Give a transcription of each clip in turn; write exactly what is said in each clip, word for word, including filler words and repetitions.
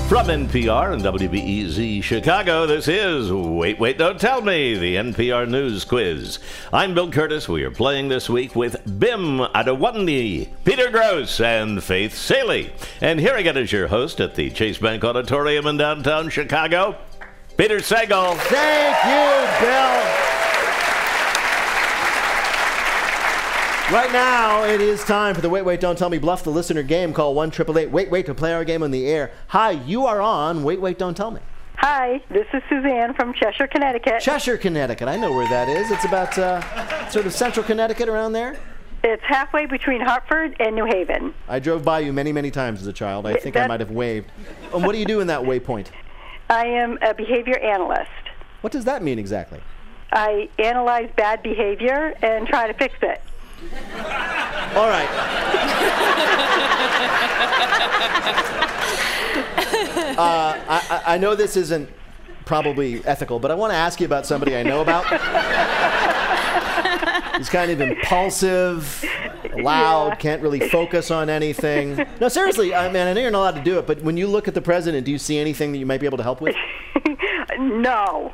From N P R and W B E Z Chicago, this is Wait, Wait, Don't Tell Me, the N P R News Quiz. I'm Bill Curtis. We are playing this week with Bim Adewale, Peter Gross, and Faith Salie. And here again is your host at the Chase Bank Auditorium in downtown Chicago, Peter Sagal. Thank you, Bill. Right now, it is time for the Wait, Wait, Don't Tell Me Bluff the Listener game. Call one eight eight eight, wait, wait to play our game on the air. Hi, you are on Wait, Wait, Don't Tell Me. Hi, this is Suzanne from Cheshire, Connecticut. Cheshire, Connecticut. I know where that is. It's about uh, sort of central Connecticut around there. It's halfway between Hartford and New Haven. I drove by you many, many times as a child. I think that, I might have waved. And what do you do in that waypoint? I am a behavior analyst. What does that mean exactly? I analyze bad behavior and try to fix it. All right. uh, I, I know this isn't probably ethical, but I want to ask you about somebody I know about. He's kind of impulsive, loud, yeah. Can't really focus on anything. No, seriously, I mean, I know you're not allowed to do it, but when you look at the president, do you see anything that you might be able to help with? No.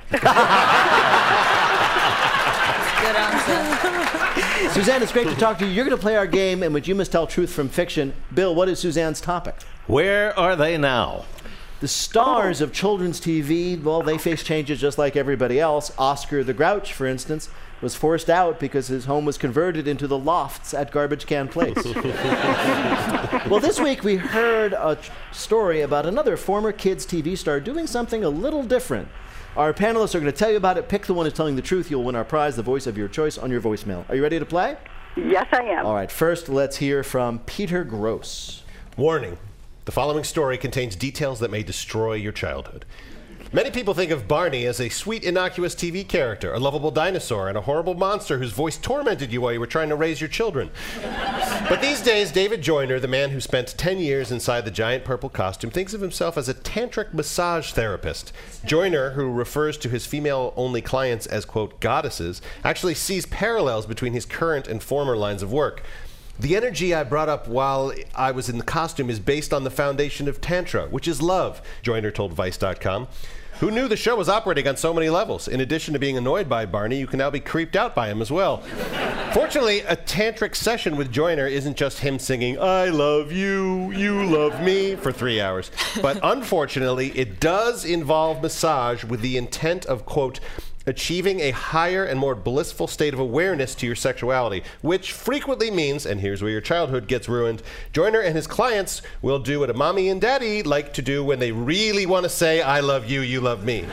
Good answer. Suzanne, it's great to talk to you. You're going to play our game in which you must tell truth from fiction. Bill, what is Suzanne's topic? Where are they now? The stars oh. of children's T V, well, they face changes just like everybody else. Oscar the Grouch, for instance, was forced out because his home was converted into the lofts at Garbage Can Place. Well, this week we heard a t- story about another former kids T V star doing something a little different. Our panelists are going to tell you about it. Pick the one who's telling the truth. You'll win our prize, the voice of your choice, on your voicemail. Are you ready to play? Yes, I am. All right, first let's hear from Peter Gross. Warning. The following story contains details that may destroy your childhood. Many people think of Barney as a sweet, innocuous T V character, a lovable dinosaur, and a horrible monster whose voice tormented you while you were trying to raise your children. But these days, David Joyner, the man who spent ten years inside the giant purple costume, thinks of himself as a tantric massage therapist. Joyner, who refers to his female-only clients as, quote, goddesses, actually sees parallels between his current and former lines of work. The energy I brought up while I was in the costume is based on the foundation of Tantra, which is love, Joyner told Vice dot com. Who knew the show was operating on so many levels? In addition to being annoyed by Barney, you can now be creeped out by him as well. Fortunately, a tantric session with Joyner isn't just him singing, I love you, you love me, for three hours. But unfortunately, it does involve massage with the intent of, quote, achieving a higher and more blissful state of awareness to your sexuality, which frequently means, and here's where your childhood gets ruined, Joyner and his clients will do what a mommy and daddy like to do when they really want to say, I love you, you love me.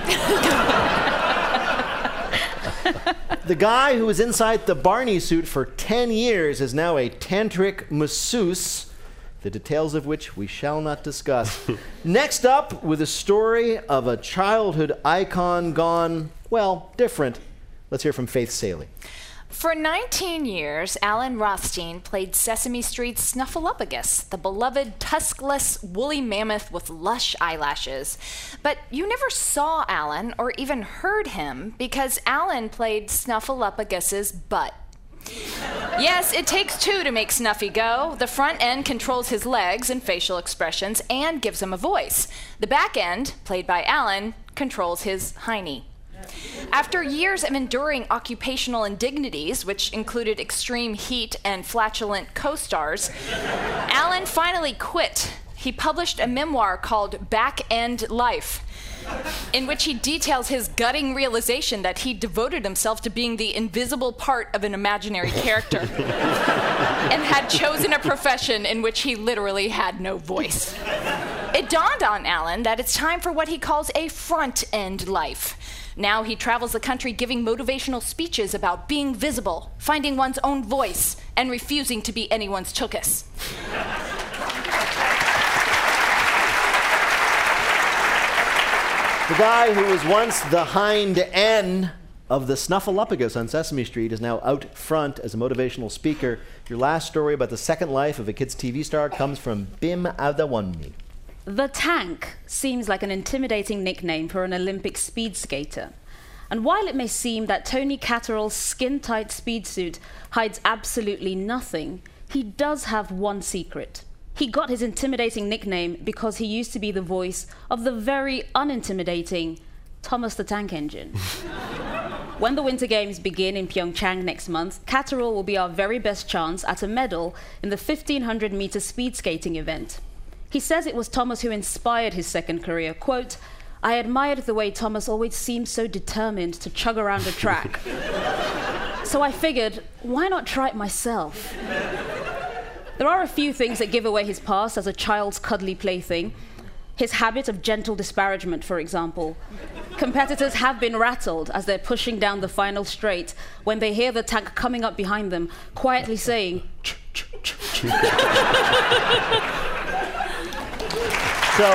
The guy who was inside the Barney suit for ten years is now a tantric masseuse, the details of which we shall not discuss. Next up, with a story of a childhood icon gone, well, different. Let's hear from Faith Salie. For nineteen years, Alan Rothstein played Sesame Street's Snuffleupagus, the beloved tuskless woolly mammoth with lush eyelashes. But you never saw Alan or even heard him because Alan played Snuffleupagus's butt. Yes, it takes two to make Snuffy go. The front end controls his legs and facial expressions and gives him a voice. The back end, played by Alan, controls his hiney. After years of enduring occupational indignities, which included extreme heat and flatulent co-stars, Alan finally quit. He published a memoir called Back End Life, in which he details his gutting realization that he devoted himself to being the invisible part of an imaginary character and had chosen a profession in which he literally had no voice. It dawned on Alan that it's time for what he calls a front-end life. Now he travels the country giving motivational speeches about being visible, finding one's own voice, and refusing to be anyone's chookus. The guy who was once the hind end of the Snuffleupagus on Sesame Street is now out front as a motivational speaker. Your last story about the second life of a kid's T V star comes from Bim Adewale. The Tank seems like an intimidating nickname for an Olympic speed skater. And while it may seem that Tony Catterall's skin-tight speed suit hides absolutely nothing, he does have one secret. He got his intimidating nickname because he used to be the voice of the very unintimidating Thomas the Tank Engine. When the Winter Games begin in Pyeongchang next month, Catterall will be our very best chance at a medal in the fifteen hundred meter speed skating event. He says it was Thomas who inspired his second career. Quote, "I admired the way Thomas always seemed so determined to chug around a track. So I figured, why not try it myself?" There are a few things that give away his past as a child's cuddly plaything. His habit of gentle disparagement, for example. Competitors have been rattled as they're pushing down the final straight when they hear the tank coming up behind them, quietly saying, "Ch, ch, ch, ch." So,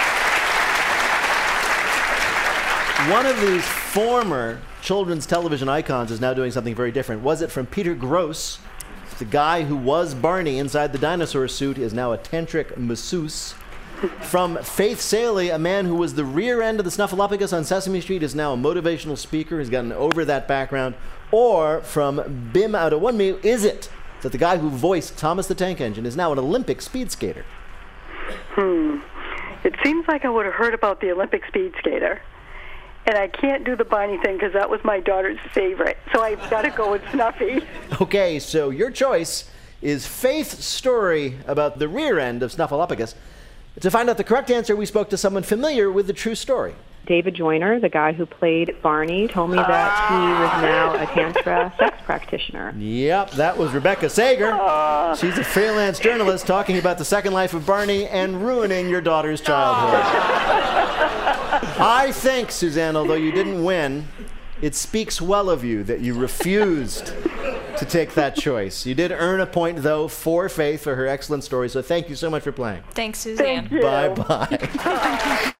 one of these former children's television icons is now doing something very different. Was it from Peter Gross? The guy who was Barney inside the dinosaur suit is now a tantric masseuse. From Faith Saley, a man who was the rear end of the Snuffleupagus on Sesame Street, is now a motivational speaker. He's gotten over that background. Or from Bim Adewunmi, is it that the guy who voiced Thomas the Tank Engine is now an Olympic speed skater? Hmm. It seems like I would have heard about the Olympic speed skater. And I can't do the Barney thing because that was my daughter's favorite. So I've got to go with Snuffy. Okay, so your choice is Faith's story about the rear end of Snuffleupagus. To find out the correct answer, we spoke to someone familiar with the true story. David Joyner, the guy who played Barney, told me that he was now a Tantra sex practitioner. Yep, that was Rebecca Sager. She's a freelance journalist talking about the second life of Barney and ruining your daughter's childhood. I think, Suzanne, although you didn't win, it speaks well of you that you refused to take that choice. You did earn a point, though, for Faith for her excellent story, so thank you so much for playing. Thanks, Suzanne. Thank you. Bye-bye.